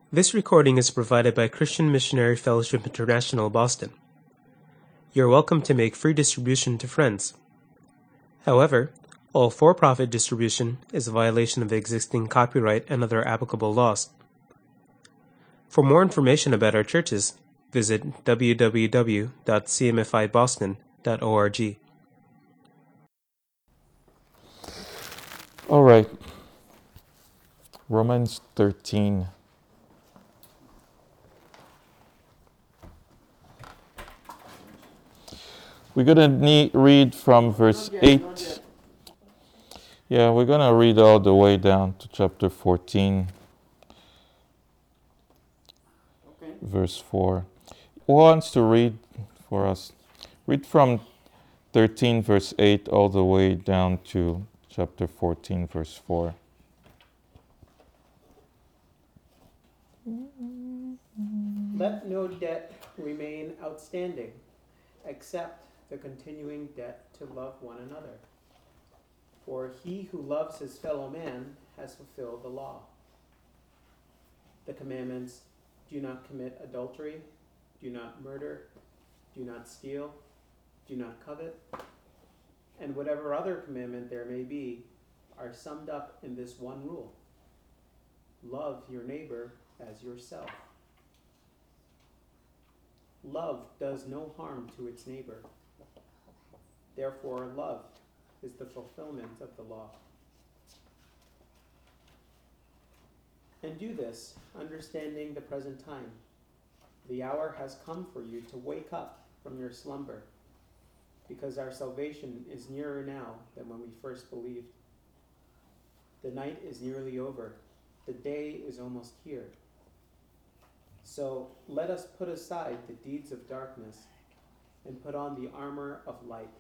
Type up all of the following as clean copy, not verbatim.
This recording is provided by Christian Missionary Fellowship International, Boston. You are welcome to make free distribution to friends. However, all for-profit distribution is a violation of existing copyright and other applicable laws. For more information about our churches, visit www.cmfiboston.org. All right. Romans 13. We're going to read from verse 8. Yeah, we're going to read all the way down to chapter 14, verse 4. Who wants to read for us? Read from 13, verse 8, all the way down to chapter 14, verse 4. Let no debt remain outstanding, except the continuing debt to love one another. For he who loves his fellow man has fulfilled the law. The commandments: do not commit adultery, do not murder, do not steal, do not covet, and whatever other commandment there may be, are summed up in this one rule: love your neighbor as yourself. Love does no harm to its neighbor. Therefore, love is the fulfillment of the law. And do this, understanding the present time. The hour has come for you to wake up from your slumber, because our salvation is nearer now than when we first believed. The night is nearly over. The day is almost here. So let us put aside the deeds of darkness and put on the armor of light.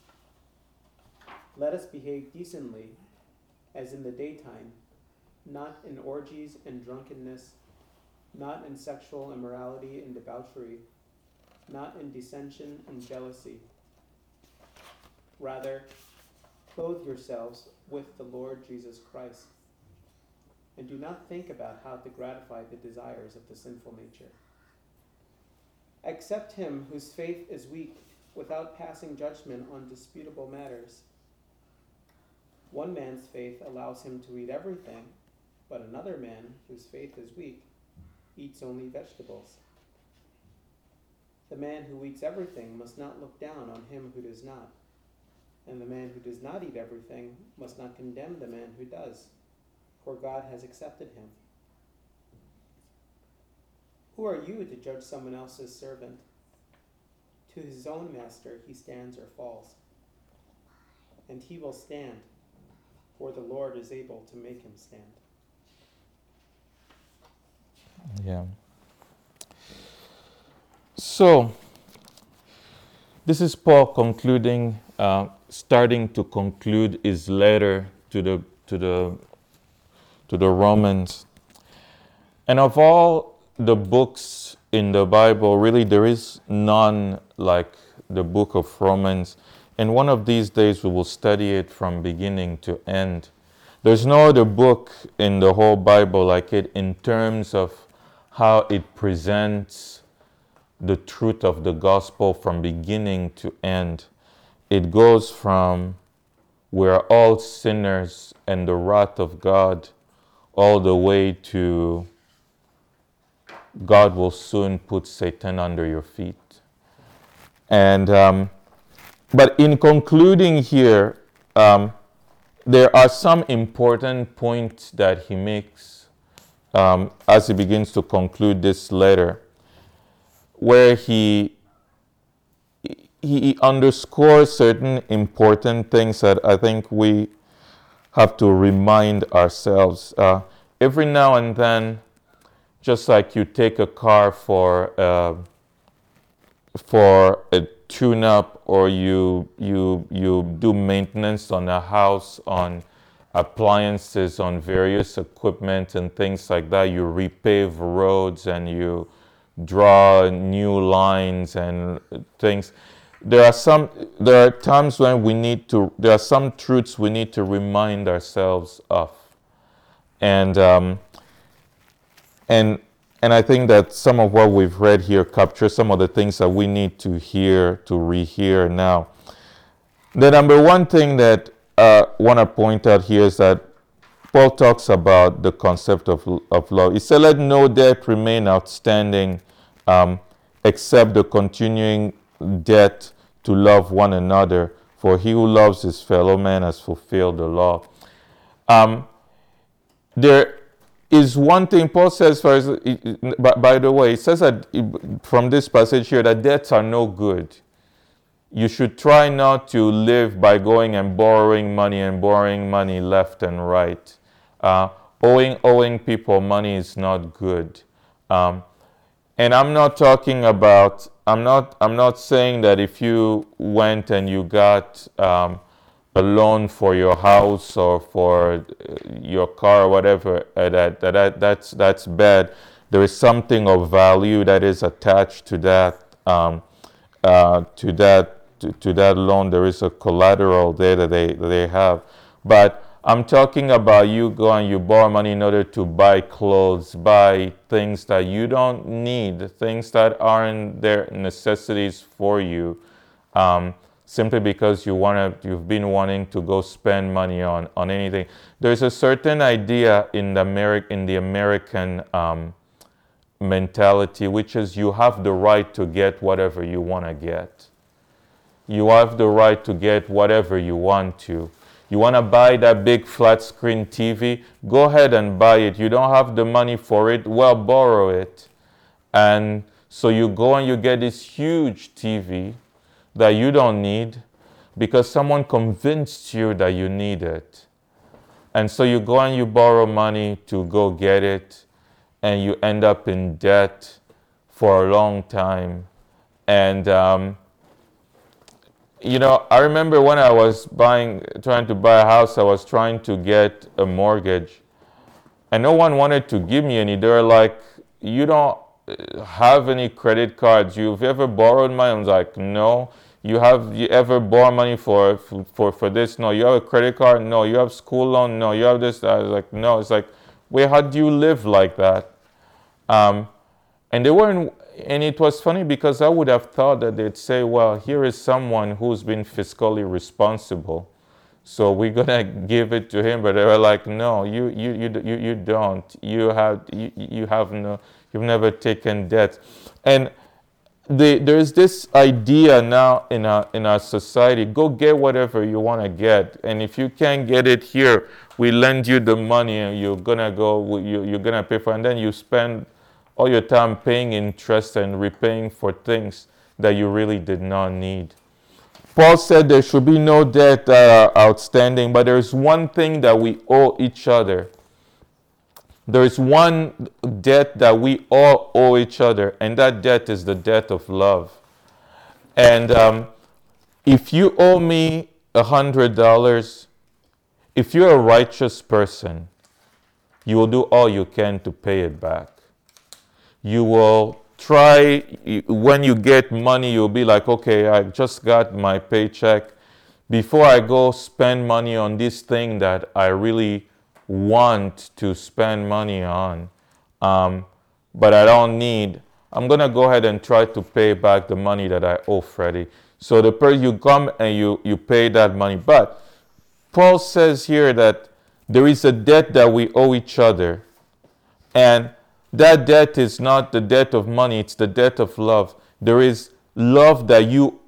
Let us behave decently, as in the daytime, not in orgies and drunkenness, not in sexual immorality and debauchery, not in dissension and jealousy. Rather, clothe yourselves with the Lord Jesus Christ, and do not think about how to gratify the desires of the sinful nature. Accept him whose faith is weak, without passing judgment on disputable matters. One man's faith allows him to eat everything, but another man, whose faith is weak, eats only vegetables. The man who eats everything must not look down on him who does not, and the man who does not eat everything must not condemn the man who does, for God has accepted him. Who are you to judge someone else's servant? To his own master he stands or falls, and he will stand, for the Lord is able to make him stand. Yeah. So, this is Paul concluding, starting to conclude his letter to the Romans. And of all the books in the Bible, really there is none like the book of Romans. And one of these days we will study it from beginning to end. There's no other book in the whole Bible like it in terms of how it presents the truth of the gospel from beginning to end. It goes from we're all sinners and the wrath of God, all the way to God will soon put Satan under your feet. And but in concluding here, there are some important points that he makes as he begins to conclude this letter, where he underscores certain important things that I think we have to remind ourselves. Every now and then, just like you take a car for a tune-up, or you do maintenance on a house, on appliances, on various equipment and things like that. You repave roads and you draw new lines and things. There are times when there are some truths we need to remind ourselves of. And and I think that some of what we've read here captures some of the things that we need to hear, to rehear now. The number one thing that I want to point out here is that Paul talks about the concept of love. He said, let no debt remain outstanding except the continuing debt to love one another, for he who loves his fellow man has fulfilled the law. There is one thing Paul says, by the way, he says that from this passage here that debts are no good. You should try not to live by going and borrowing money left and right. Owing people money is not good. And I'm not talking about, I'm not saying that if you went and you got a loan for your house or for your car or whatever, that's bad. There is something of value that is attached to that loan. There is a collateral there that they have. But I'm talking about you go and you borrow money in order to buy clothes, buy things that you don't need, things that aren't their necessities for you, simply because you've been wanting to go spend money on anything. There's a certain idea in the American mentality, which is you have the right to get whatever you want to get. You have the right to get whatever you want to. You want to buy that big flat screen TV? Go ahead and buy it. You don't have the money for it? Well, borrow it. And so you go and you get this huge TV that you don't need because someone convinced you that you need it. And so you go and you borrow money to go get it, and you end up in debt for a long time. And I remember when I was trying to buy a house, I was trying to get a mortgage, and no one wanted to give me any. They were like, you don't have any credit cards. You've ever borrowed money? I was like, no. You ever borrowed money for this? No. You have a credit card? No. You have school loan? No. You have this? I was like, no. It's like, wait, how do you live like that? And they weren't. And it was funny because I would have thought that they'd say, well, here is someone who's been fiscally responsible, so we're going to give it to him. But they were like, no, you don't. You've never taken debt. And there's this idea now in our society, go get whatever you want to get. And if you can't get it here, we lend you the money and you're going to pay for it. And then you spend all your time paying interest and repaying for things that you really did not need. Paul said there should be no debt outstanding, but there's one thing that we owe each other. There is one debt that we all owe each other, and that debt is the debt of love. And if you owe me $100, if you're a righteous person, you will do all you can to pay it back. You will try, when you get money, you'll be like, okay, I just got my paycheck. Before I go spend money on this thing that I really want to spend money on, but I don't need, I'm going to go ahead and try to pay back the money that I owe Freddie. So the person, you come and you pay that money. But Paul says here that there is a debt that we owe each other. And that debt is not the debt of money, it's the debt of love. There is love that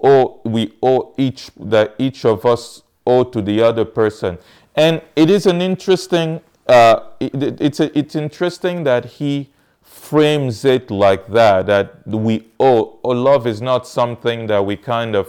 each of us owe to the other person. And it is an interesting, it's interesting that he frames it like that we owe. Love is not something that we kind of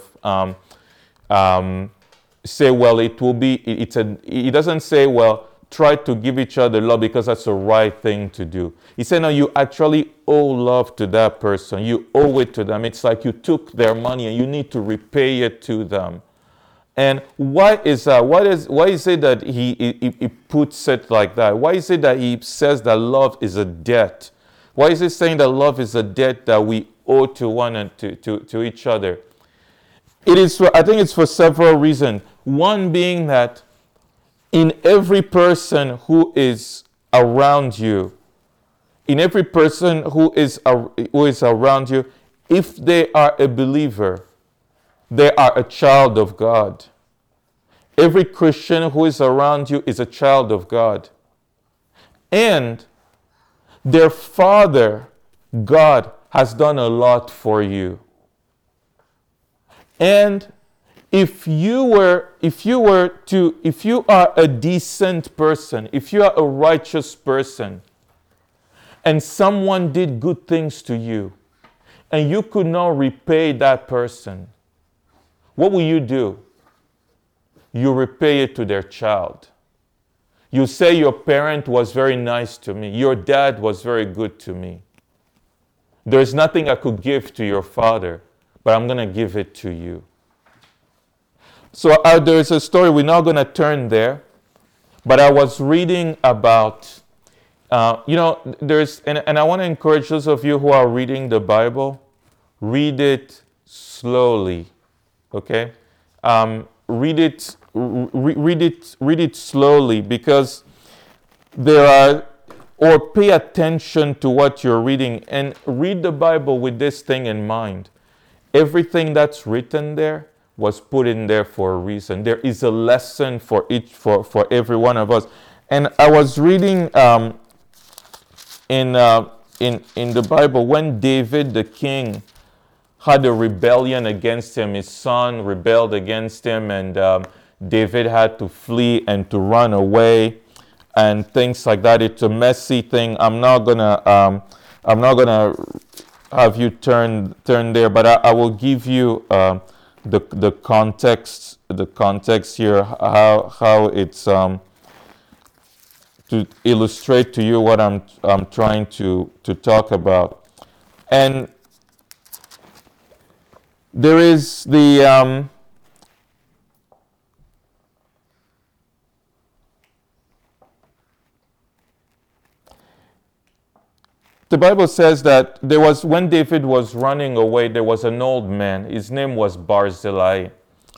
say, well, it will be, he doesn't say, well, try to give each other love because that's the right thing to do. He said, no, you actually owe love to that person. You owe it to them. It's like you took their money and you need to repay it to them. And why is that? Why is it that he puts it like that? Why is it that he says that love is a debt? Why is he saying that love is a debt that we owe to one and to each other? It is. I think it's for several reasons. One being that in every person who is around you, in every person who is around you, if they are a believer, they are a child of God. Every Christian who is around you is a child of God. And their Father, God, has done a lot for you. And if you are a decent person, if you are a righteous person, and someone did good things to you, and you could not repay that person, what will you do? You repay it to their child. You say, your parent was very nice to me. Your dad was very good to me. There's nothing I could give to your father, but I'm going to give it to you. So there's a story, we're not going to turn there, but I was reading about, and I want to encourage those of you who are reading the Bible, read it slowly, okay? Read it slowly, because pay attention to what you're reading, and read the Bible with this thing in mind. Everything that's written there was put in there for a reason. There is a lesson for every one of us. And I was reading in the Bible, when David the king had a rebellion against him, his son rebelled against him, and David had to flee and to run away and things like that. It's a messy thing. I'm not gonna have you turn there, but I will give you the context here, how it's to illustrate to you what I'm trying to talk about. And there is the Bible says that when David was running away, there was an old man. His name was Barzillai.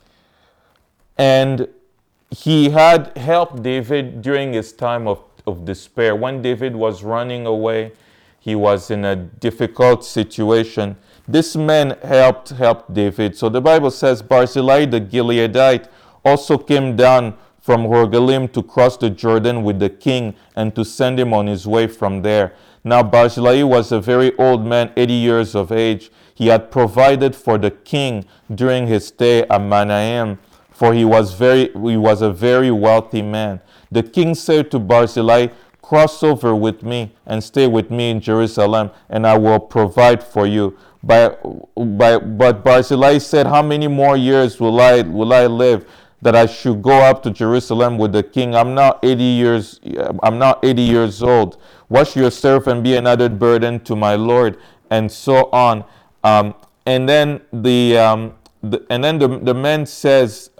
And he had helped David during his time of despair. When David was running away, he was in a difficult situation. This man helped David. So the Bible says Barzillai the Gileadite also came down from Rogelim to cross the Jordan with the king and to send him on his way from there. Now Barzillai was a very old man, 80 years of age. He had provided for the king during his stay at Mahanaim, for he was a very wealthy man. The king said to Barzillai, "Cross over with me and stay with me in Jerusalem, and I will provide for you." But Barzillai said, "How many more years will I live, that I should go up to Jerusalem with the king? I'm not 80 years old. What shall your servant be another burden to my Lord?" And so on. And then the man says,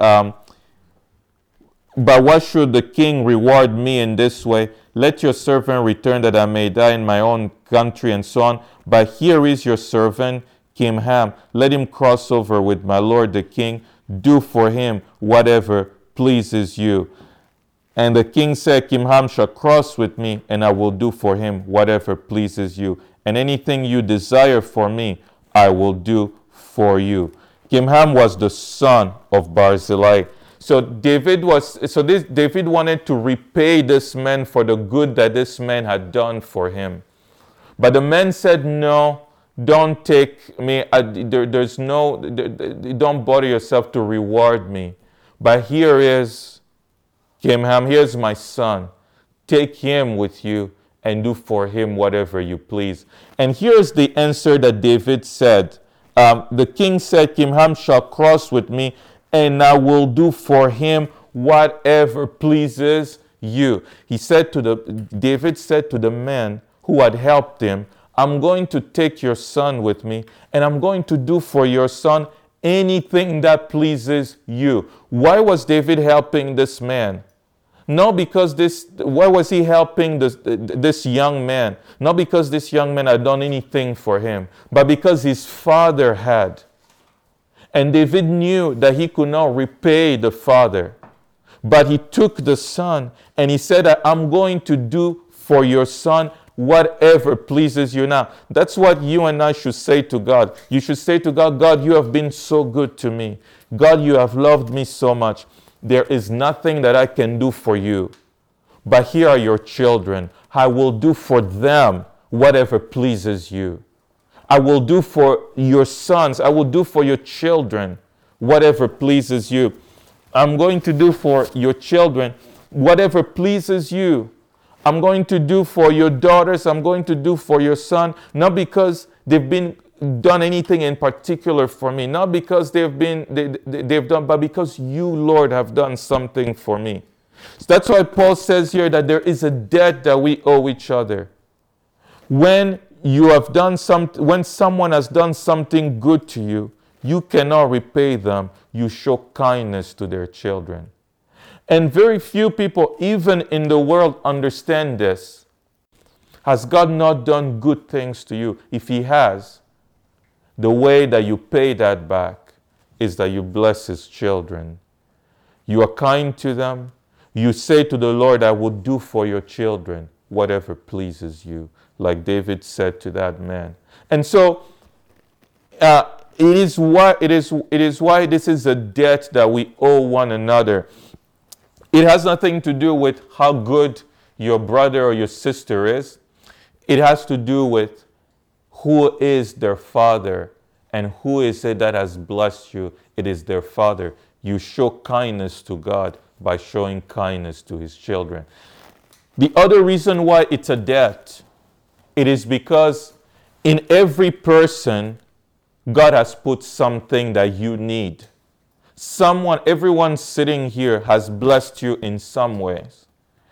"But what should the king reward me in this way? Let your servant return, that I may die in my own country," and so on. "But here is your servant Kimham. Let him cross over with my lord the king. Do for him whatever pleases you." And the king said, "Kimham shall cross with me, and I will do for him whatever pleases you. And anything you desire for me, I will do for you." Kimham was the son of Barzillai. So David wanted to repay this man for the good that this man had done for him. But the man said, "No, don't take me. Don't bother yourself to reward me. But here is Kimham, here's my son. Take him with you and do for him whatever you please." And here's the answer that David said. The king said, "Kimham shall cross with me, and I will do for him whatever pleases you." David said to the man who had helped him, "I'm going to take your son with me, and I'm going to do for your son anything that pleases you." Why was David helping this man? Not because why was he helping this young man? Not because this young man had done anything for him, but because his father had. And David knew that he could not repay the father. But he took the son and he said, "I'm going to do for your son whatever pleases you now. That's what you and I should say to God. You should say to God, God, you have been so good to me. God, you have loved me so much. There is nothing that I can do for you. But here are your children. I will do for them whatever pleases you. I will do for your sons. I will do for your children whatever pleases you. I'm going to do for your children whatever pleases you. I'm going to do for your daughters. I'm going to do for your son. Not because they've done anything in particular for me. Not because they've done, but because you, Lord, have done something for me. So that's why Paul says here that there is a debt that we owe each other. When someone has done something good to you, you cannot repay them. You show kindness to their children. And very few people, even in the world, understand this. Has God not done good things to you? If He has, the way that you pay that back is that you bless His children. You are kind to them. You say to the Lord, I will do for your children whatever pleases you, like David said to that man. And so, it is why this is a debt that we owe one another. It has nothing to do with how good your brother or your sister is. It has to do with who is their father and who is it that has blessed you. It is their father. You show kindness to God by showing kindness to His children. The other reason why it's a debt, it is because in every person, God has put something that you need. Everyone sitting here has blessed you in some ways.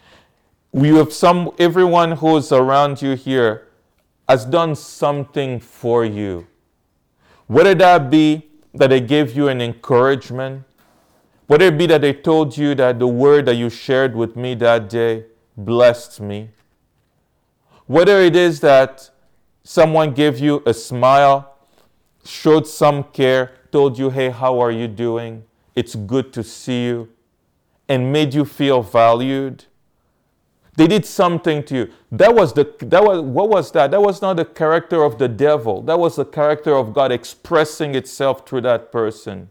Everyone who's around you here has done something for you. Whether that be that they gave you an encouragement, whether it be that they told you that the word that you shared with me that day blessed me, whether it is that someone gave you a smile, showed some care, told you, hey, how are you doing? It's good to see you, and made you feel valued. They did something to you. What was that? That was not the character of the devil. That was the character of God expressing itself through that person.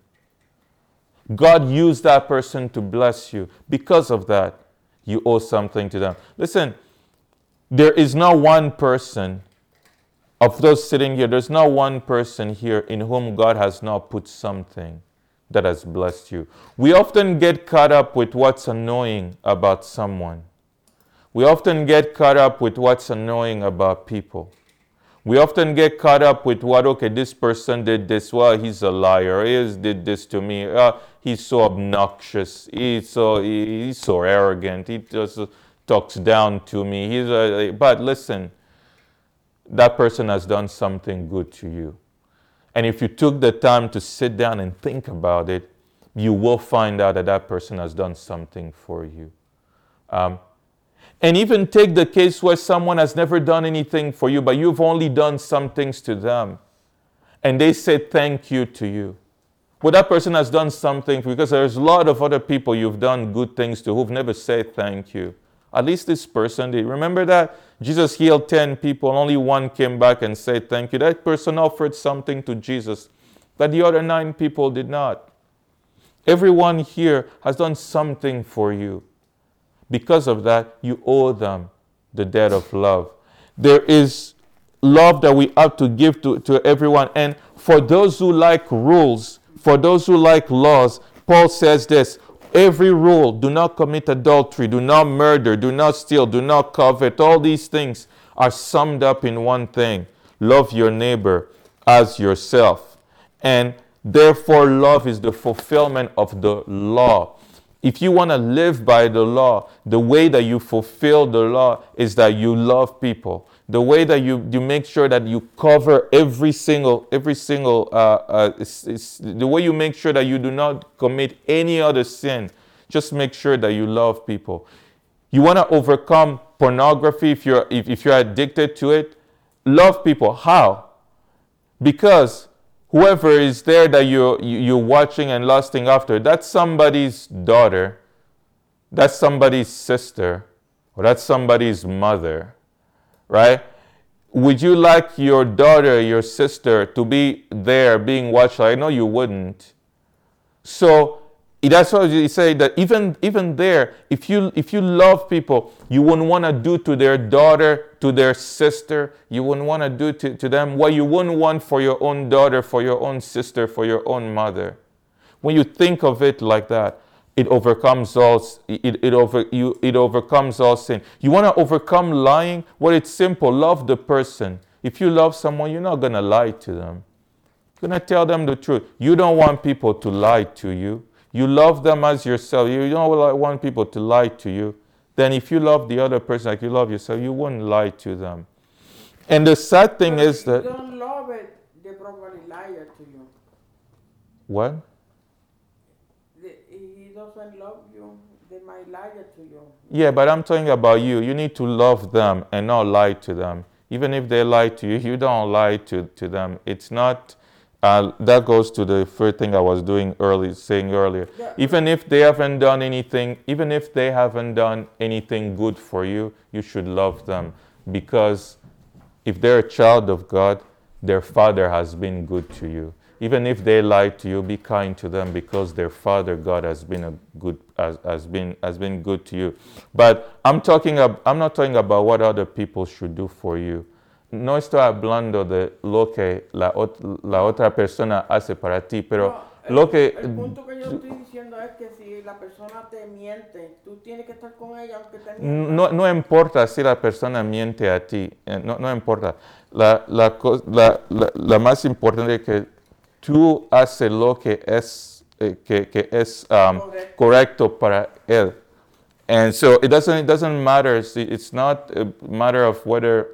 God used that person to bless you. Because of that, you owe something to them. Listen, there is not one person of those sitting here, there's not one person here in whom God has not put something that has blessed you. We often get caught up with what's annoying about someone. We often get caught up with what's annoying about people. We often get caught up with this person did this. Well, he's a liar. He did this to me. He's so obnoxious. He's so arrogant. He just talks down to me. But listen, that person has done something good to you. And if you took the time to sit down and think about it, you will find out that that person has done something for you. And even take the case where someone has never done anything for you, but you've only done some things to them. And they say thank you to you. Well, that person has done something for you, because there's a lot of other people you've done good things to who've never said thank you. At least this person did. Remember that? Jesus healed 10 people, only one came back and said thank you. That person offered something to Jesus that the other 9 people did not. Everyone here has done something for you. Because of that, you owe them the debt of love. There is love that we have to give to everyone. And for those who like rules, for those who like laws, Paul says this: every rule, do not commit adultery, do not murder, do not steal, do not covet. All these things are summed up in one thing: love your neighbor as yourself. And therefore, love is the fulfillment of the law. If you want to live by the law, the way that you fulfill the law is that you love people. The way that you make sure that you cover the way you make sure that you do not commit any other sin, just make sure that you love people. You want to overcome pornography if you're addicted to it, love people. How? Because whoever is there that you're watching and lusting after, that's somebody's daughter, that's somebody's sister, or that's somebody's mother. right? Would you like your daughter, your sister to be there being watched? I know you wouldn't. So that's why you say that even there, if you love people, you wouldn't want to do to their daughter, to their sister, you wouldn't want to do to them what you wouldn't want for your own daughter, for your own sister, for your own mother. When you think of it like that, it overcomes all it overcomes all sin. You want to overcome lying? Well, it's simple. Love the person. If you love someone, you're not going to lie to them. You're going to tell them the truth. You don't want people to lie to you. You love them as yourself. You don't want people to lie to you. Then if you love the other person like you love yourself, you wouldn't lie to them. And the sad thing is that... If you don't love it, they probably lie to you. What? He doesn't love you, they might lie to you. Yeah, but I'm talking about you. You need to love them and not lie to them. Even if they lie to you, you don't lie to them. It's not... that goes to the first thing I was saying earlier. Yeah. Even if they haven't done anything good for you, you should love them. Because if they're a child of God, their Father has been good to you. Even if they lie to you, be kind to them because their Father God has been good to you. But I'm not talking about what other people should do for you. No estoy hablando de lo que la otra persona hace para ti, pero lo que... El punto que yo estoy diciendo es que si la persona te miente, tú tienes que estar con ella aunque te mienta. No importa si la persona miente a ti, no importa. La más importante es que tú haces lo que es, correcto para él. And so it doesn't matter. It's not a matter of whether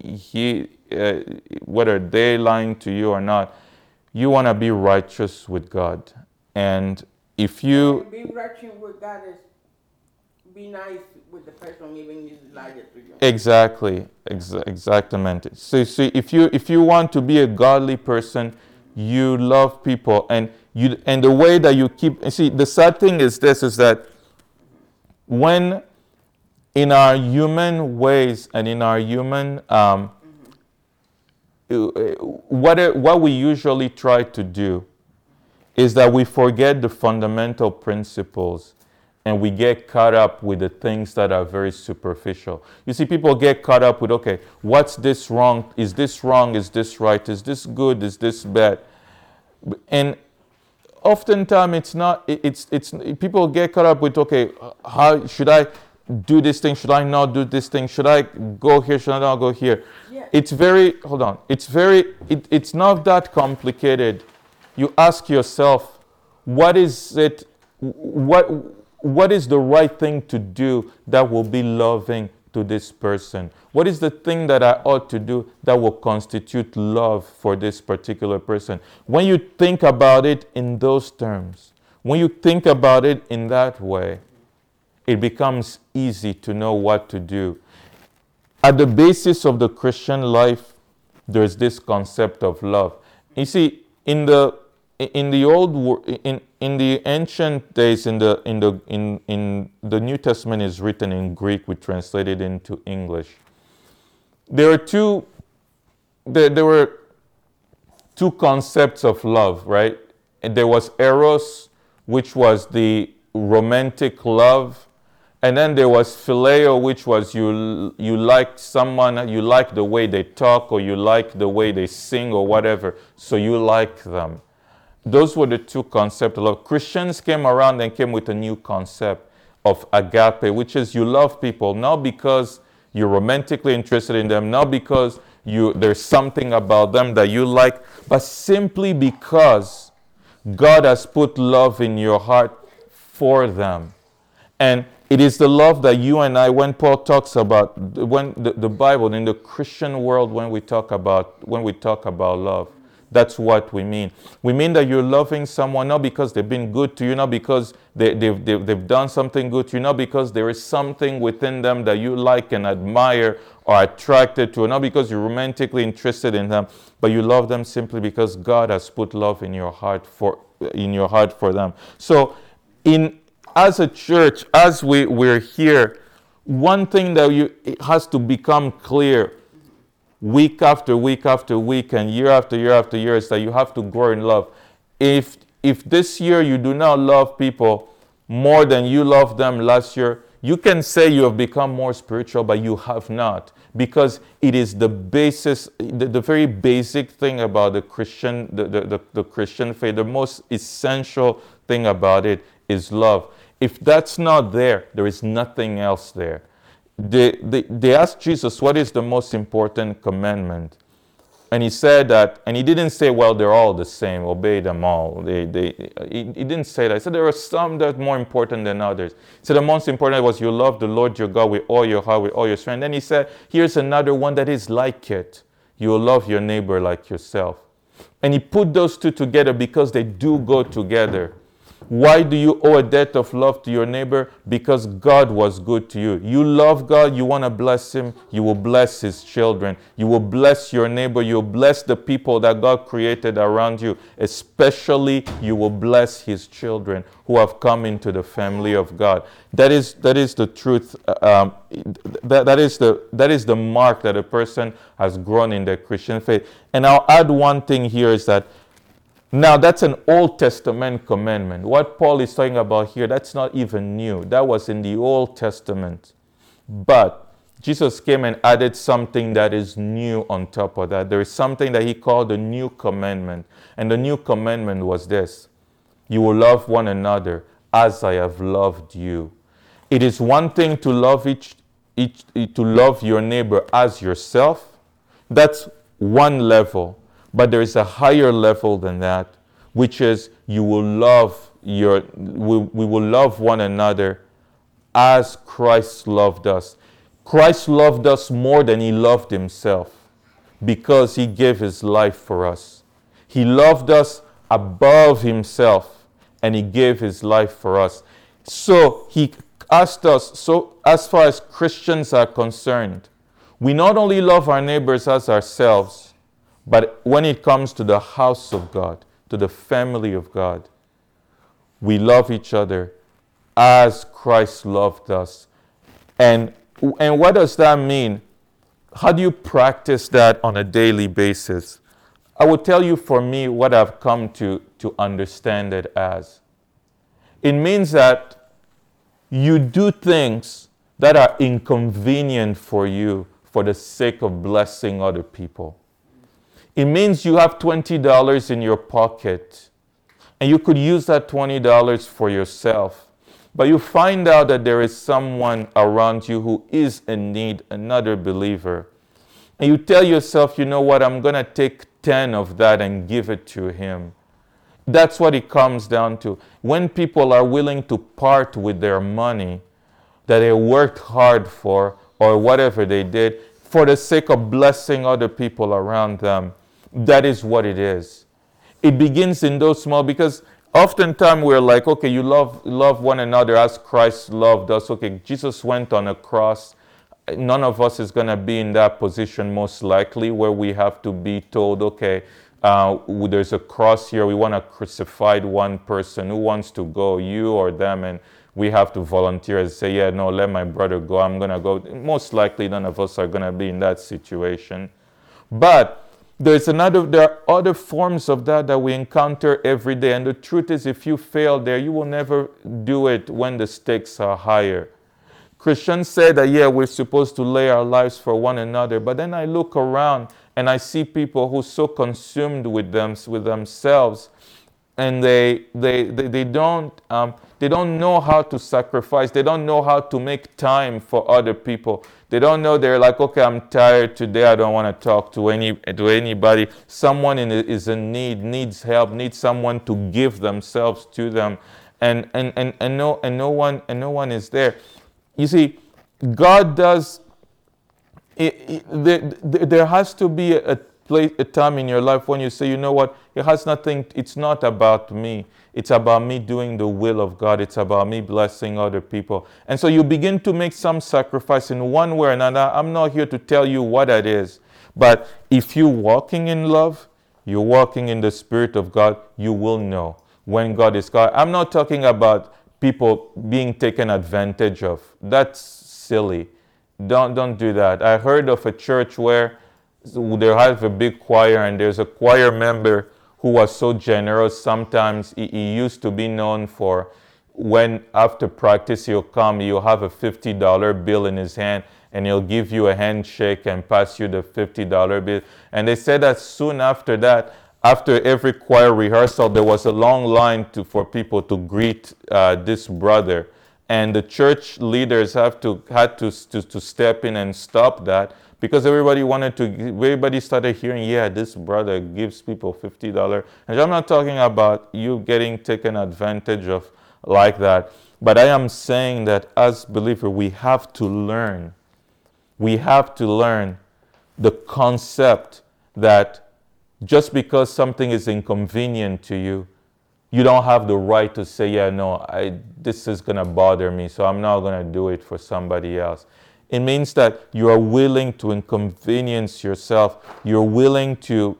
whether they lying to you or not. You want to be righteous with God, and if you being righteous with God is be nice with the person even if he lied to you. Exactly. So if you want to be a godly person, you love people, and the way that you keep. See, the sad thing is this: is that when in our human ways and in our human what we usually try to do is that we forget the fundamental principles and we get caught up with the things that are very superficial. You see, people get caught up with, okay, what's this wrong? Is this wrong? Is this right? Is this good? Is this bad? And oftentimes it's not, it's people get caught up with, okay, how should I do this thing? Should I not do this thing? Should I go here? Should I not go here? Yeah. It's not that complicated. You ask yourself, what is it, what is the right thing to do that will be loving to this person? What is the thing that I ought to do that will constitute love for this particular person? When you think about it in those terms, when you think about it in that way, it becomes easy to know what to do. At the basis of the Christian life, there's this concept of love. You see, in the ancient days, in the New Testament is written in Greek, we translate it into English. There were two concepts of love, right? And there was eros, which was the romantic love, and then there was phileo, which was you like someone, you like the way they talk, or you like the way they sing, or whatever, so you like them. Those were the two concepts of love. Christians came around and came with a new concept of agape, which is you love people not because you're romantically interested in them, not because there's something about them that you like, but simply because God has put love in your heart for them. And it is the love that you and I, when Paul talks about, when the Bible, in the Christian world, when we talk about love, that's what we mean. We mean that you're loving someone not because they've been good to you, not because they've done something good to you, not because there is something within them that you like and admire or attracted to, not because you're romantically interested in them, but you love them simply because God has put love in your heart for them. So, as a church, as we're here, one thing that it has to become clear week after week after week and year after year after year is that you have to grow in love. If this year you do not love people more than you loved them last year, you can say you have become more spiritual, but you have not, because it is the basis, the very basic thing about the Christian, the Christian faith. The most essential thing about it is love. If that's not there, there is nothing else there. They asked Jesus, what is the most important commandment? And he said that, and he didn't say, well, they're all the same, obey them all. He didn't say that. He said there are some that are more important than others. He said the most important was you love the Lord your God with all your heart, with all your strength. Then he said, here's another one that is like it. You will love your neighbor like yourself. And he put those two together because they do go together. Why do you owe a debt of love to your neighbor? Because God was good to you. You love God, you want to bless him, you will bless his children. You will bless your neighbor, you will bless the people that God created around you. Especially, you will bless his children who have come into the family of God. That is the truth. That is the mark that a person has grown in their Christian faith. And I'll add one thing here is that now, that's an Old Testament commandment. What Paul is talking about here, that's not even new. That was in the Old Testament. But Jesus came and added something that is new on top of that. There is something that he called the new commandment. And the new commandment was this: you will love one another as I have loved you. It is one thing to love to love your neighbor as yourself. That's one level. But there is a higher level than that, which is you will love we will love one another as Christ loved us. Christ loved us more than he loved himself because he gave his life for us. He loved us above himself and he gave his life for us. So he asked us, so as far as Christians are concerned, we not only love our neighbors as ourselves, but when it comes to the house of God, to the family of God, we love each other as Christ loved us. And what does that mean? How do you practice that on a daily basis? I will tell you for me what I've come to understand it as. It means that you do things that are inconvenient for you for the sake of blessing other people. It means you have $20 in your pocket and you could use that $20 for yourself. But you find out that there is someone around you who is in need, another believer. And you tell yourself, you know what, I'm going to take 10 of that and give it to him. That's what it comes down to. When people are willing to part with their money that they worked hard for or whatever they did for the sake of blessing other people around them, that is what it is. It begins in those small, because oftentimes we're like, okay, you love one another as Christ loved us. Okay, Jesus went on a cross. None of us is going to be in that position most likely where we have to be told, okay, there's a cross here. We want to crucify one person. Who wants to go, you or them? And we have to volunteer and say, yeah, no, let my brother go. I'm going to go. Most likely none of us are going to be in that situation. But there are other forms of that we encounter every day. And the truth is, if you fail there, you will never do it when the stakes are higher. Christians say that, yeah, we're supposed to lay our lives for one another. But then I look around and I see people who are so consumed with themselves, and they don't know how to sacrifice. They don't know how to make time for other people. They don't know. They're like, okay, I'm tired today. I don't want to talk to anybody. Someone is in need, needs help, needs someone to give themselves to them, and no one is there. You see, God does. There has to be a time in your life when you say, you know what, it has nothing. It's not about me. It's about me doing the will of God. It's about me blessing other people. And so you begin to make some sacrifice in one way or another. I'm not here to tell you what that is. But if you're walking in love, you're walking in the Spirit of God, you will know when God is God. I'm not talking about people being taken advantage of. That's silly. Don't do that. I heard of a church where They'll have a big choir, and there's a choir member who was so generous. Sometimes he used to be known for, when after practice he'll come, you'll have a $50 bill in his hand, and he'll give you a handshake and pass you the $50 bill. And they said that soon after that, after every choir rehearsal, there was a long line for people to greet this brother. And the church leaders had to step in and stop that, because everybody started hearing, yeah, this brother gives people $50. And I'm not talking about you getting taken advantage of like that, but I am saying that as believers, we have to learn the concept that just because something is inconvenient to you, you don't have the right to say, yeah, no, this is going to bother me, so I'm not going to do it for somebody else. It means that you are willing to inconvenience yourself. You're willing to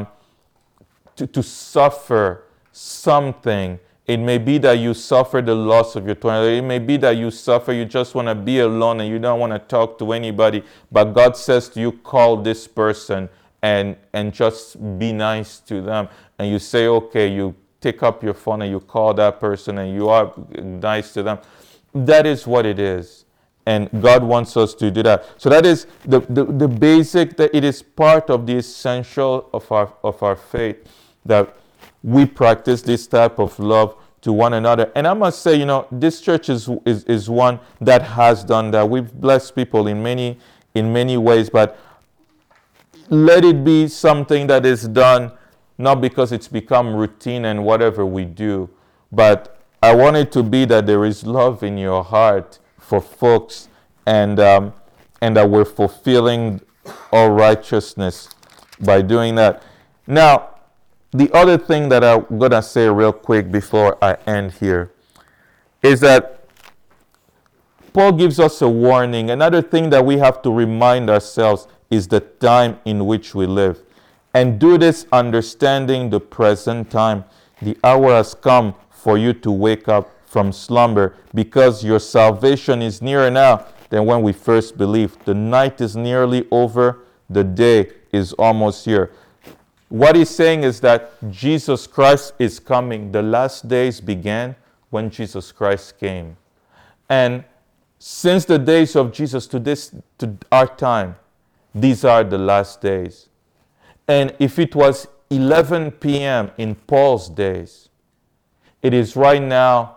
suffer something. It may be that you suffer the loss of your toilet. It may be that you just want to be alone and you don't want to talk to anybody. But God says to you, call this person and just be nice to them. And you say, okay, you take up your phone and you call that person and you are nice to them. That is what it is. And God wants us to do that. So that is the basic, that it is part of the essential of our faith, that we practice this type of love to one another. And I must say, this church is one that has done that. We've blessed people in many ways, but let it be something that is done not because it's become routine and whatever we do, but I want it to be that there is love in your heart for folks, and that we're fulfilling all righteousness by doing that. Now, the other thing that I'm going to say real quick before I end here is that Paul gives us a warning. Another thing that we have to remind ourselves is the time in which we live. And do this understanding the present time. The hour has come for you to wake up from slumber, because your salvation is nearer now than when we first believed. The night is nearly over, the day is almost here. What he's saying is that Jesus Christ is coming. The last days began when Jesus Christ came. And since the days of Jesus to our time, these are the last days. And if it was 11 p.m. in Paul's days, it is right now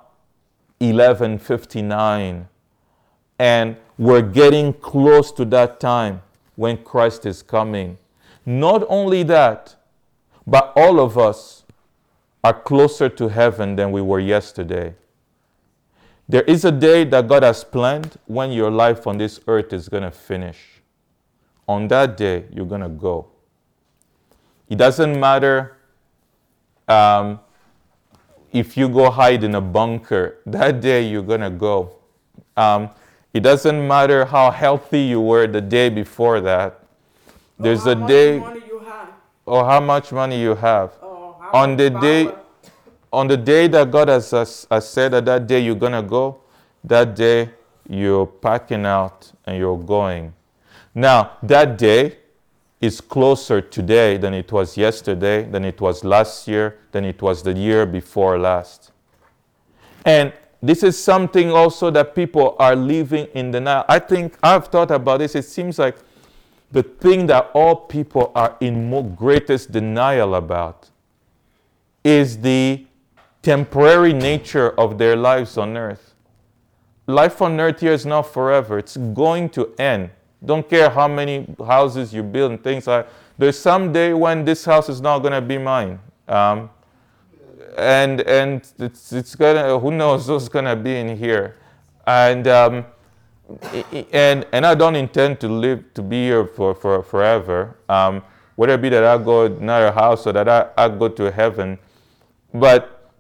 11:59, and we're getting close to that time when Christ is coming. Not only that, but all of us are closer to heaven than we were yesterday. There is a day that God has planned when your life on this earth is going to finish. On that day, you're going to go. It doesn't matter if you go hide in a bunker, that day you're going to go. It doesn't matter how healthy you were the day before that. There's a day, or how much money you have. On the day that God has said that day you're going to go, that day you're packing out and you're going. Now, that day is closer today than it was yesterday, than it was last year, than it was the year before last. And this is something also that people are living in denial. I think I've thought about this. It seems like the thing that all people are in greatest denial about is the temporary nature of their lives on earth. Life on earth here is not forever. It's going to end. Don't care how many houses you build and things like that. There's some day when this house is not going to be mine. And it's gonna, who knows who's going to be in here. And I don't intend to be here for forever. Whether it be that I go to another house or that I go to heaven. But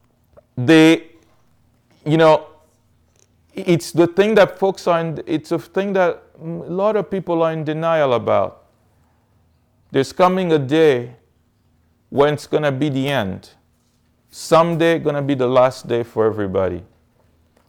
it's the thing that folks it's a thing that a lot of people are in denial about. There's coming a day when it's going to be the end. Someday going to be the last day for everybody.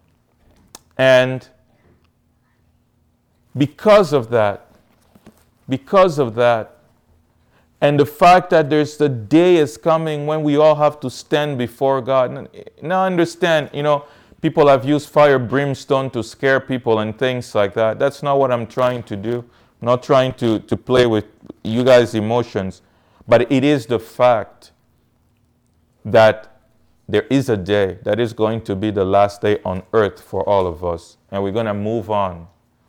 And because of that, because of that. And the fact that there's the day is coming when we all have to stand before God. Now understand, people have used fire, brimstone to scare people and things like that. That's not what I'm trying to do. I'm not trying to play with you guys' emotions. But it is the fact that there is a day that is going to be the last day on earth for all of us. And we're going to move on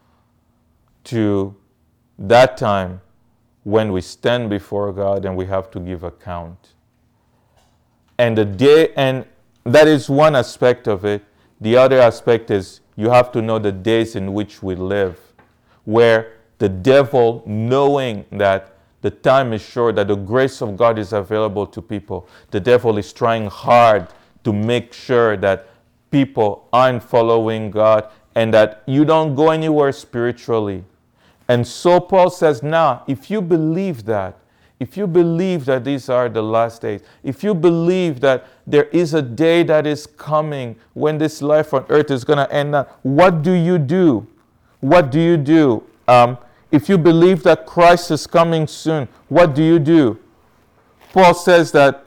to that time when we stand before God and we have to give account. And the day, and that is one aspect of it. The other aspect is you have to know the days in which we live, where the devil, knowing that the time is short, that the grace of God is available to people, the devil is trying hard to make sure that people aren't following God and that you don't go anywhere spiritually. And so Paul says, now, if you believe that these are the last days, if you believe that there is a day that is coming when this life on earth is going to end, what do you do? What do you do? If you believe that Christ is coming soon, what do you do? Paul says that,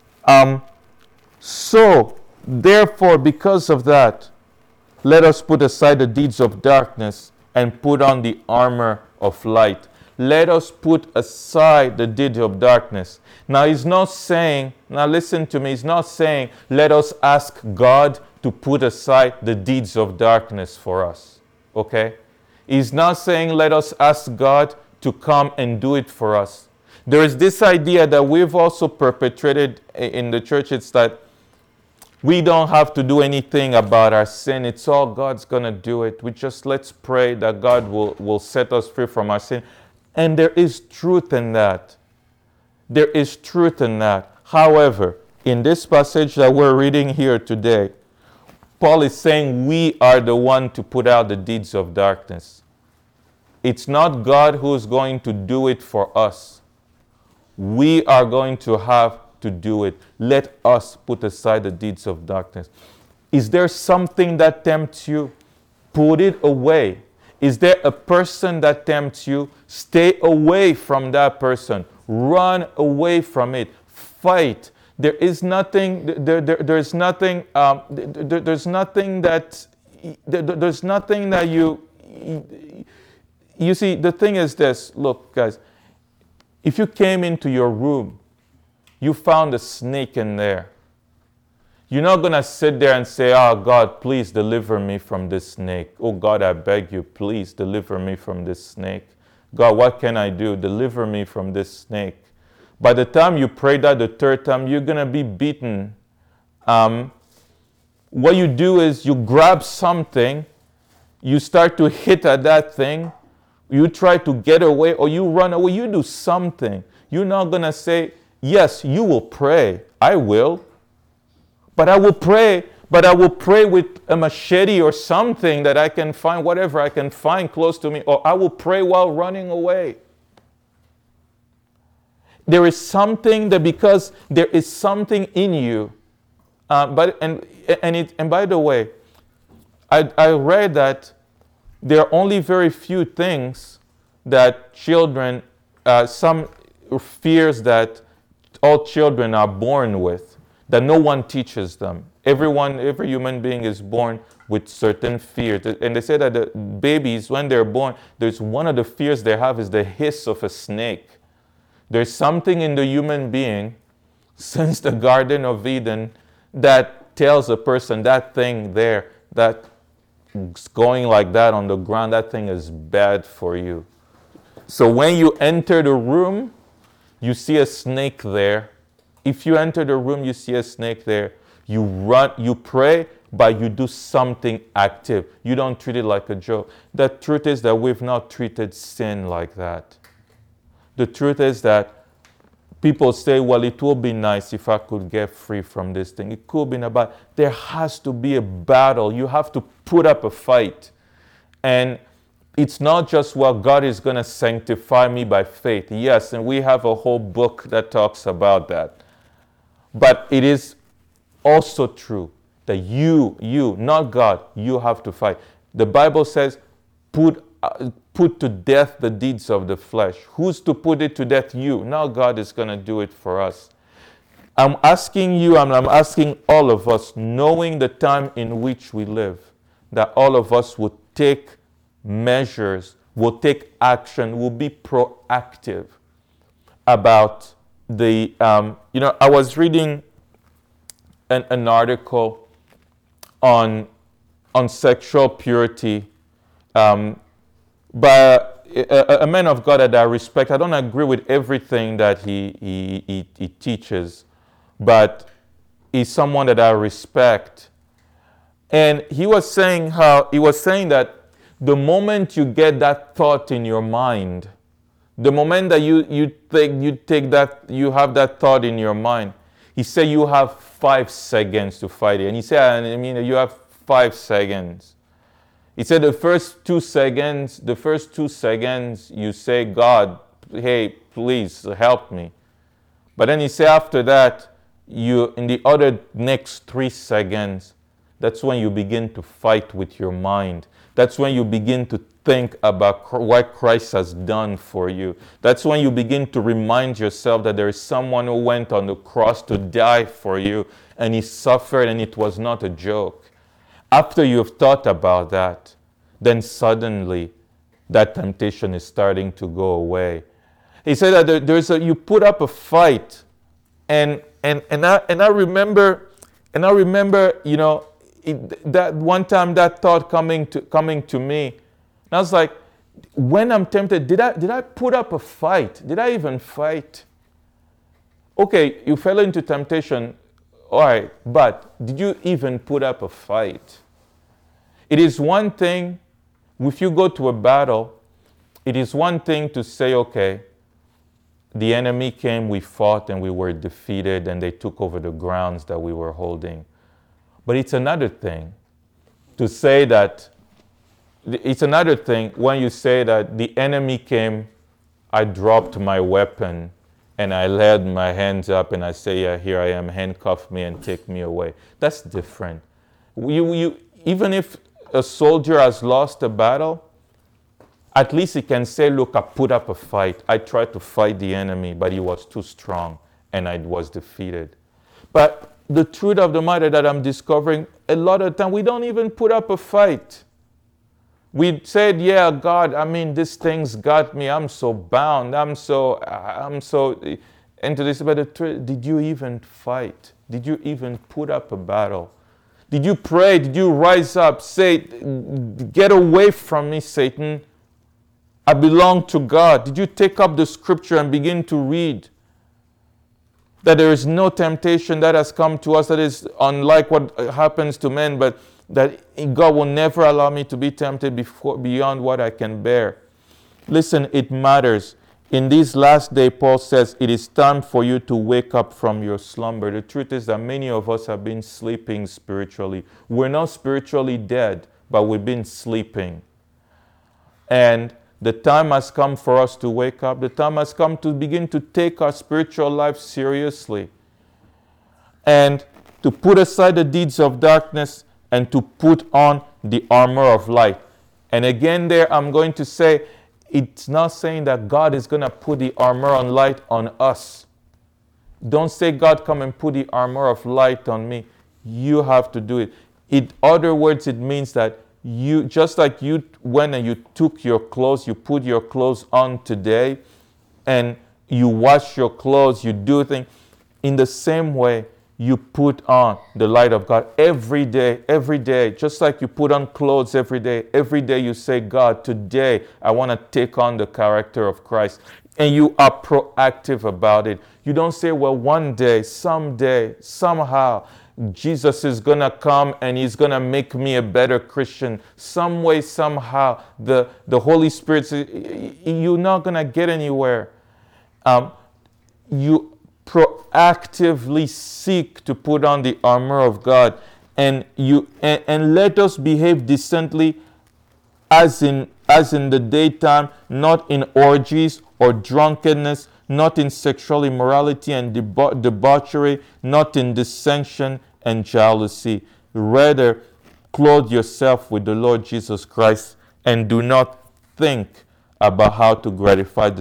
so, therefore, because of that, let us put aside the deeds of darkness and put on the armor of light. Let us put aside the deeds of darkness. Now, he's not saying, now listen to me, he's not saying, let us ask God to put aside the deeds of darkness for us. Okay? He's not saying, let us ask God to come and do it for us. There is this idea that we've also perpetrated in the church. It's that we don't have to do anything about our sin. It's all God's going to do it. Let's pray that God will set us free from our sin. And there is truth in that. There is truth in that. However, in this passage that we're reading here today, Paul is saying we are the one to put out the deeds of darkness. It's not God who's going to do it for us. We are going to have to do it. Let us put aside the deeds of darkness. Is there something that tempts you? Put it away. Is there a person that tempts you? Stay away from that person. Run away from it. Fight. There's nothing that you see, the thing is this. Look, guys, if you came into your room, you found a snake in there, you're not going to sit there and say, oh, God, please deliver me from this snake. Oh, God, I beg you, please deliver me from this snake. God, what can I do? Deliver me from this snake. By the time you pray that the third time, you're going to be beaten. What you do is you grab something, you start to hit at that thing, you try to get away or you run away, you do something. You're not going to say, yes, you will pray. I will. But I will pray with a machete or something that I can find, whatever I can find close to me, or I will pray while running away. There is something that because there is something in you, and by the way, I read that there are only very few things that children, some fears that all children are born with, that no one teaches them. Every human being is born with certain fears. And they say that the babies, when they're born, there's one of the fears they have is the hiss of a snake. There's something in the human being since the Garden of Eden that tells a person that thing there, that going like that on the ground, that thing is bad for you. So when you enter the room, you see a snake there. If you enter the room, you see a snake there. You run, you pray, but you do something active. You don't treat it like a joke. The truth is that we've not treated sin like that. The truth is that people say, well, it will be nice if I could get free from this thing. It could be not bad. There has to be a battle. You have to put up a fight. And it's not just, well, God is going to sanctify me by faith. Yes, and we have a whole book that talks about that. But it is also true that you, not God, you have to fight. The Bible says, put put to death the deeds of the flesh? Who's to put it to death? You. Now God is going to do it for us. I'm asking you, and I'm asking all of us, knowing the time in which we live, that all of us would take measures, will take action, will be proactive about the, I was reading an article on sexual purity by a man of God that I respect. I don't agree with everything that he teaches, but he's someone that I respect. And he was saying that the moment you get that thought in your mind, the moment that you have that thought in your mind, he said you have 5 seconds to fight it. And he said, you have 5 seconds. He said the first 2 seconds, you say, God, hey, please help me. But then he said after that, in the other next 3 seconds, that's when you begin to fight with your mind. That's when you begin to think about what Christ has done for you. That's when you begin to remind yourself that there is someone who went on the cross to die for you, and he suffered, and it was not a joke. After you've thought about that, then suddenly that temptation is starting to go away. He said that you put up a fight, and I remember, that one time that thought coming to me, and I was like, when I'm tempted, did I put up a fight? Did I even fight? Okay, you fell into temptation, all right, but did you even put up a fight? It is one thing, if you go to a battle, it is one thing to say, okay, the enemy came, we fought, and we were defeated, and they took over the grounds that we were holding. But it's another thing to say that, it's another thing when you say that the enemy came, I dropped my weapon, and I laid my hands up, and I say, yeah, here I am, handcuff me and take me away. That's different. Even if a soldier has lost a battle, at least he can say, look, I put up a fight. I tried to fight the enemy, but he was too strong, and I was defeated. But the truth of the matter that I'm discovering, a lot of the time, we don't even put up a fight. We said, yeah, God, this thing's got me. I'm so bound. I'm so into this. But the truth, did you even fight? Did you even put up a battle? Did you pray? Did you rise up? Say, get away from me, Satan. I belong to God. Did you take up the scripture and begin to read? That there is no temptation that has come to us that is unlike what happens to men, but that God will never allow me to be tempted beyond what I can bear. Listen, it matters. In these last days, Paul says, it is time for you to wake up from your slumber. The truth is that many of us have been sleeping spiritually. We're not spiritually dead, but we've been sleeping. And the time has come for us to wake up. The time has come to begin to take our spiritual life seriously and to put aside the deeds of darkness and to put on the armor of light. And again there, I'm going to say, it's not saying that God is going to put the armor on light on us. Don't say, God, come and put the armor of light on me. You have to do it. In other words, it means that you, just like you went and you took your clothes, you put your clothes on today, and you wash your clothes, you do things, in the same way, you put on the light of God every day, just like you put on clothes every day you say, God, today I want to take on the character of Christ. And you are proactive about it. You don't say, well, one day, someday, somehow, Jesus is going to come and he's going to make me a better Christian. Some way, somehow, the Holy Spirit, you're not going to get anywhere. You proactively seek to put on the armor of God, and let us behave decently as in the daytime, not in orgies or drunkenness, not in sexual immorality and debauchery, not in dissension and jealousy. Rather, clothe yourself with the Lord Jesus Christ, and do not think about how to gratify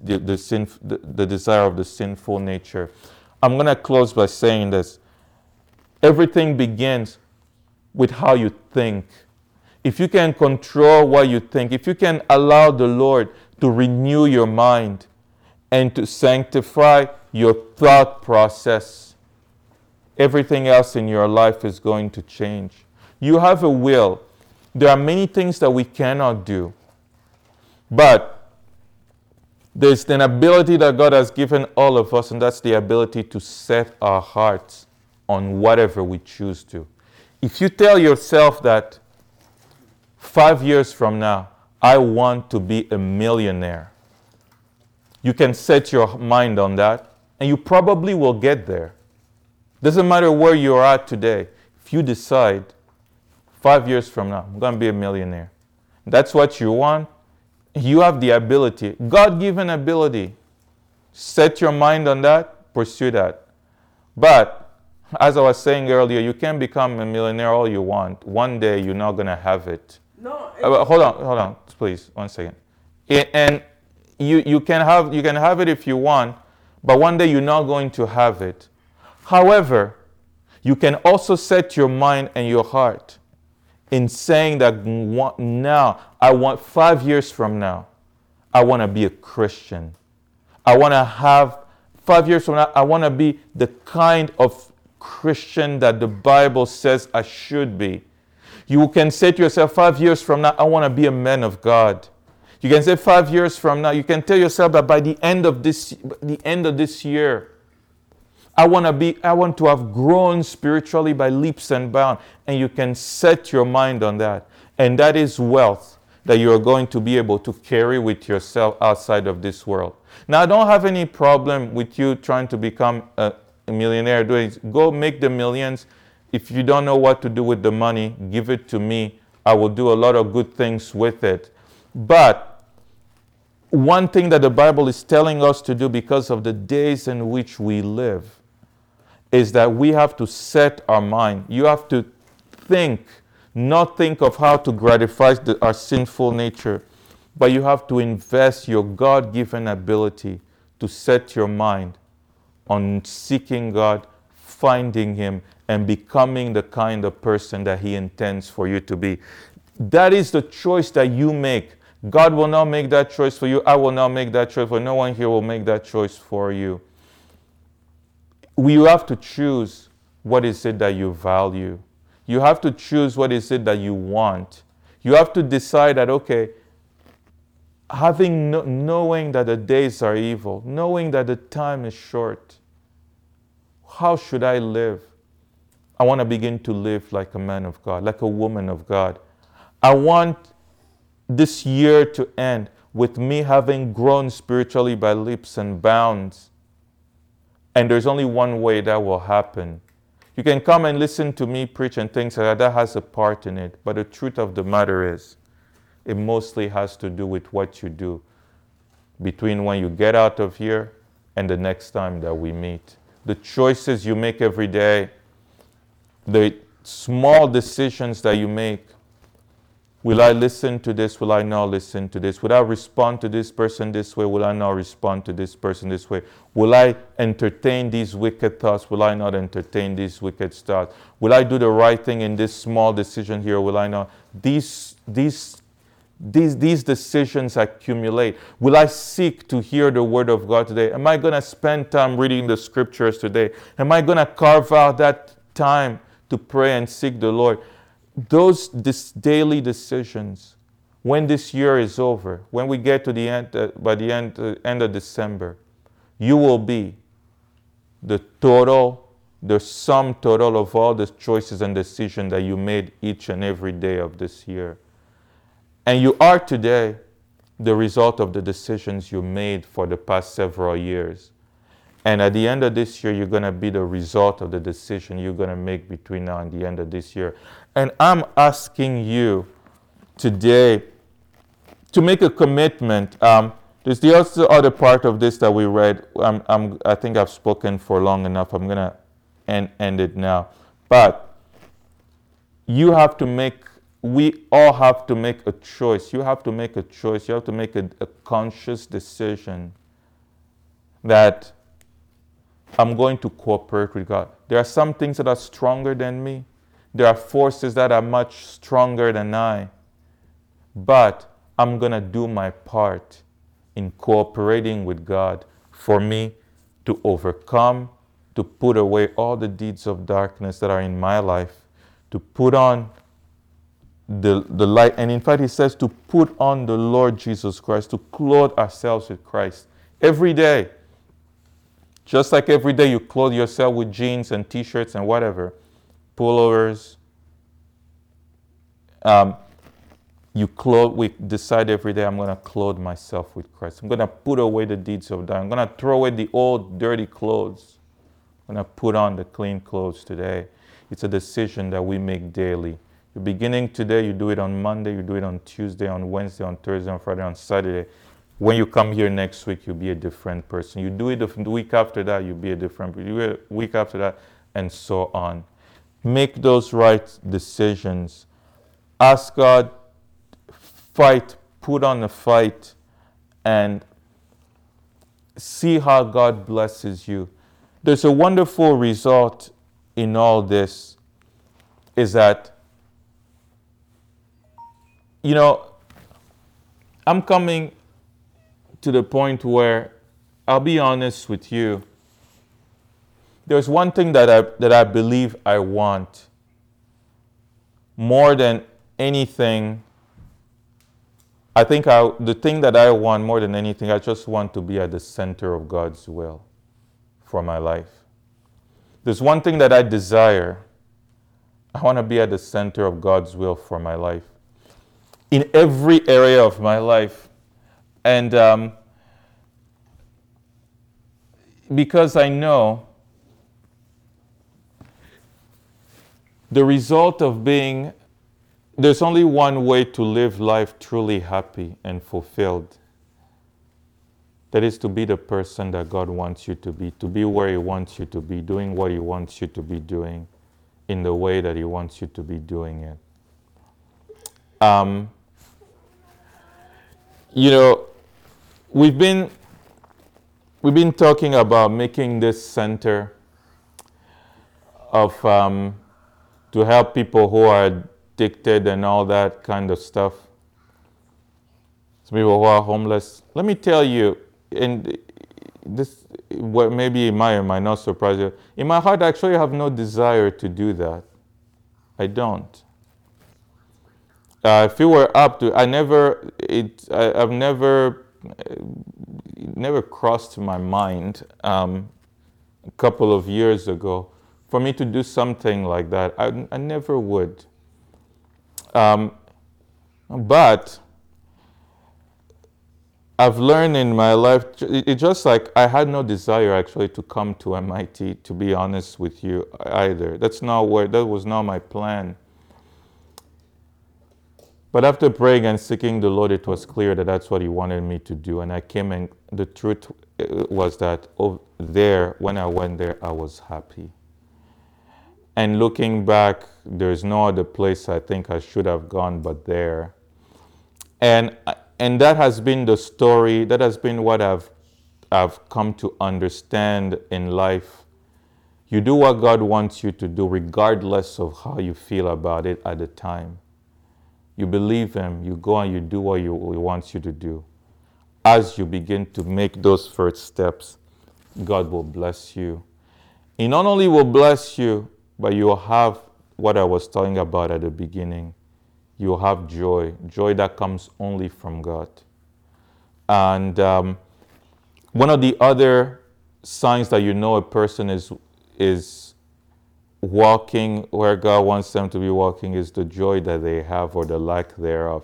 the desire of the sinful nature. I'm going to close by saying this. Everything begins with how you think. If you can control what you think, if you can allow the Lord to renew your mind and to sanctify your thought process, everything else in your life is going to change. You have a will. There are many things that we cannot do, but there's an ability that God has given all of us, and that's the ability to set our hearts on whatever we choose to. If you tell yourself that 5 years from now, I want to be a millionaire, you can set your mind on that, and you probably will get there. Doesn't matter where you're at today. If you decide 5 years from now, I'm going to be a millionaire, that's what you want, you have the ability, God-given ability. Set your mind on that, pursue that. But, as I was saying earlier, you can become a millionaire all you want. One day, you're not going to have it. No. Hold on, please, 1 second. And you can have it if you want, but one day you're not going to have it. However, you can also set your mind and your heart in saying that now, I want 5 years from now, I want to be a Christian. I want to have 5 years from now, I want to be the kind of Christian that the Bible says I should be. You can say to yourself, 5 years from now, I want to be a man of God. You can say 5 years from now, you can tell yourself that by the end of this year, I want to have grown spiritually by leaps and bounds. And you can set your mind on that. And that is wealth that you are going to be able to carry with yourself outside of this world. Now, I don't have any problem with you trying to become a millionaire. Go make the millions. If you don't know what to do with the money, give it to me. I will do a lot of good things with it. But one thing that the Bible is telling us to do because of the days in which we live is that we have to set our mind. You have to not think of how to gratify our sinful nature, but you have to invest your God-given ability to set your mind on seeking God, finding Him, and becoming the kind of person that He intends for you to be. That is the choice that you make. God will not make that choice for you. I will not make that choice for you. No one here will make that choice for you. You have to choose what is it that you value. You have to choose what is it that you want. You have to decide that, okay, knowing that the days are evil, knowing that the time is short, how should I live? I want to begin to live like a man of God, like a woman of God. I want this year to end with me having grown spiritually by leaps and bounds. And there's only one way that will happen. You can come and listen to me preach and things like that has a part in it. But the truth of the matter is, it mostly has to do with what you do between when you get out of here and the next time that we meet. The choices you make every day, the small decisions that you make. Will I listen to this? Will I not listen to this? Will I respond to this person this way? Will I not respond to this person this way? Will I entertain these wicked thoughts? Will I not entertain these wicked thoughts? Will I do the right thing in this small decision here? Will I not? These decisions accumulate. Will I seek to hear the word of God today? Am I going to spend time reading the scriptures today? Am I going to carve out that time to pray and seek the Lord? Those daily decisions, when this year is over, when we get to the end, by the end of December, you will be the sum total of all the choices and decisions that you made each and every day of this year. And you are today the result of the decisions you made for the past several years. And at the end of this year, you're going to be the result of the decision you're going to make between now and the end of this year. And I'm asking you today to make a commitment. There's the other part of this that we read. I think I've spoken for long enough. I'm going to end it now. But you have to make we all have to make a choice. You have to make a choice. You have to make a conscious decision that I'm going to cooperate with God. There are some things that are stronger than me. There are forces that are much stronger than I. But I'm going to do my part in cooperating with God for me to overcome, to put away all the deeds of darkness that are in my life, to put on the light. And in fact, he says to put on the Lord Jesus Christ, to clothe ourselves with Christ every day. Just like every day you clothe yourself with jeans and t-shirts and whatever, pullovers. We decide every day, I'm going to clothe myself with Christ. I'm going to put away the deeds of darkness. I'm going to throw away the old dirty clothes. I'm going to put on the clean clothes today. It's a decision that we make daily. You're beginning today, you do it on Monday, you do it on Tuesday, on Wednesday, on Thursday, on Friday, on Saturday. When you come here next week, you'll be a different person. You do it the week after that, you'll be a different person. You do it the week after that, and so on. Make those right decisions. Ask God, fight, put on a fight, and see how God blesses you. There's a wonderful result in all this, is that, I'm coming to the point where, I'll be honest with you, there's one thing that I believe I want more than anything. I think the thing that I want more than anything, I just want to be at the center of God's will for my life. There's one thing that I desire. I want to be at the center of God's will for my life. In every area of my life. And because I know the result of there's only one way to live life truly happy and fulfilled. That is to be the person that God wants you to be where He wants you to be, doing what He wants you to be doing, in the way that He wants you to be doing it. We've been talking about making this center of to help people who are addicted and all that kind of stuff. Some people who are homeless. Let me tell you, and this maybe it might or might not surprise you. In my heart, I actually have no desire to do that. I don't. If it were up to, it never crossed my mind a couple of years ago for me to do something like that. I never would. But I've learned in my life, it's just like I had no desire actually to come to MIT, to be honest with you, either. That was not my plan. But after praying and seeking the Lord, it was clear that that's what He wanted me to do. And I came, and the truth was that when I went there, I was happy. And looking back, there's no other place I think I should have gone but there. And that has been the story, that has been what I've come to understand in life. You do what God wants you to do, regardless of how you feel about it at the time. You believe Him, you go and you do what He wants you to do. As you begin to make those first steps, God will bless you. He not only will bless you, but you will have what I was talking about at the beginning. You will have joy that comes only from God. And one of the other signs that you know a person is walking where God wants them to be walking is the joy that they have or the lack thereof.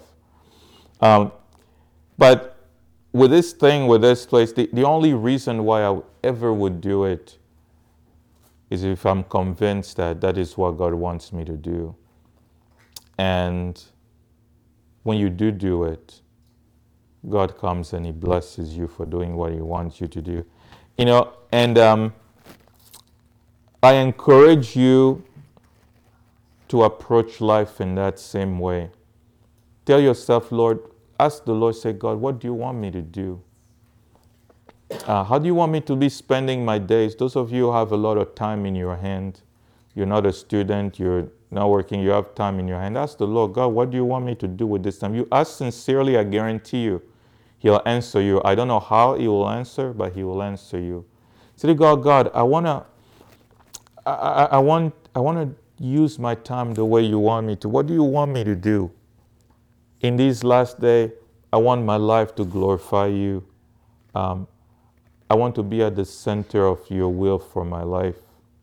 But with this place, the only reason why I ever would do it is if I'm convinced that is what God wants me to do. And when you do it, God comes and He blesses you for doing what He wants you to do. And I encourage you to approach life in that same way. Tell yourself, Lord, ask the Lord, say, God, what do you want me to do? How do you want me to be spending my days? Those of you who have a lot of time in your hand, you're not a student, you're not working, you have time in your hand. Ask the Lord, God, what do you want me to do with this time? You ask sincerely, I guarantee you, He'll answer you. I don't know how He will answer, but He will answer you. Say to God, God, I want to use my time the way you want me to. What do you want me to do? In these last days, I want my life to glorify you. I want to be at the center of your will for my life.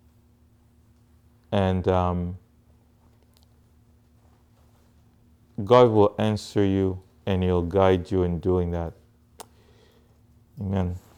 And God will answer you and He'll guide you in doing that. Amen.